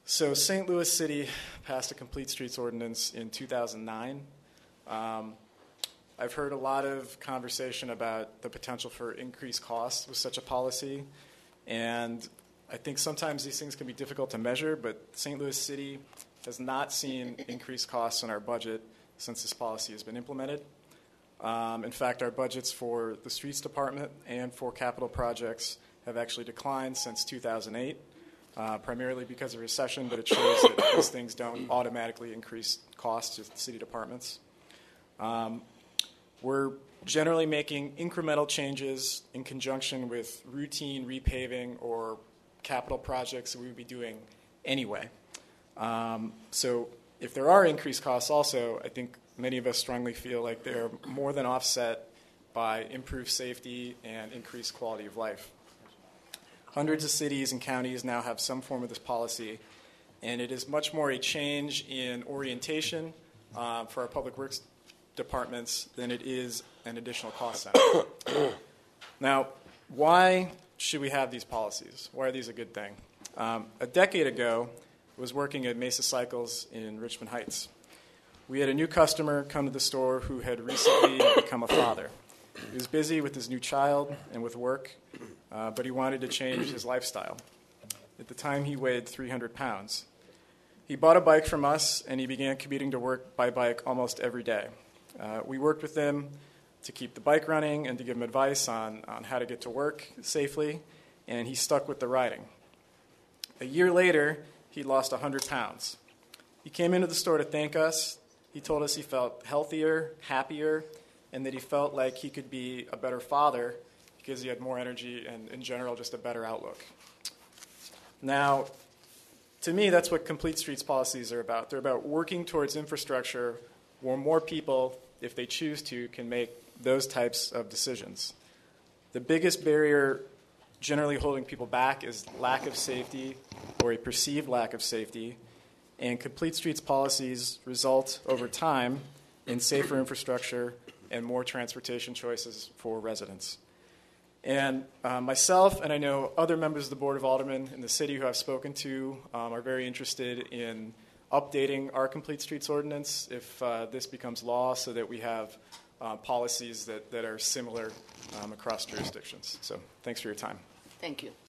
So St. Louis City passed a complete streets ordinance in 2009. I've heard a lot of conversation about the potential for increased costs with such a policy, and I think sometimes these things can be difficult to measure, but St. Louis City has not seen increased costs in our budget since this policy has been implemented. In fact, our budgets for the streets department and for capital projects have actually declined since 2008, primarily because of recession, but it shows that these things don't automatically increase costs to city departments. We're generally making incremental changes in conjunction with routine repaving or capital projects that we would be doing anyway. So if there are increased costs also, I think many of us strongly feel like they're more than offset by improved safety and increased quality of life. Hundreds of cities and counties now have some form of this policy, and it is much more a change in orientation for our public works departments than it is an additional cost center. Now, why should we have these policies? Why are these a good thing? A decade ago, I was working at Mesa Cycles in Richmond Heights. We had a new customer come to the store who had recently become a father. He was busy with his new child and with work, but he wanted to change his lifestyle. At the time, he weighed 300 pounds. He bought a bike from us, and he began commuting to work by bike almost every day. We worked with him to keep the bike running and to give him advice on how to get to work safely, and he stuck with the riding. A year later, he lost 100 pounds. He came into the store to thank us. He told us he felt healthier, happier, and that he felt like he could be a better father because he had more energy and, in general, just a better outlook. Now, to me, that's what complete streets policies are about. They're about working towards infrastructure where more people, if they choose to, can make those types of decisions. The biggest barrier generally holding people back is lack of safety or a perceived lack of safety, and complete streets policies result over time in safer infrastructure and more transportation choices for residents. And myself, and I know other members of the Board of Aldermen in the city who I've spoken to, are very interested in updating our complete streets ordinance if this becomes law so that we have policies that are similar across jurisdictions. So thanks for your time. Thank you.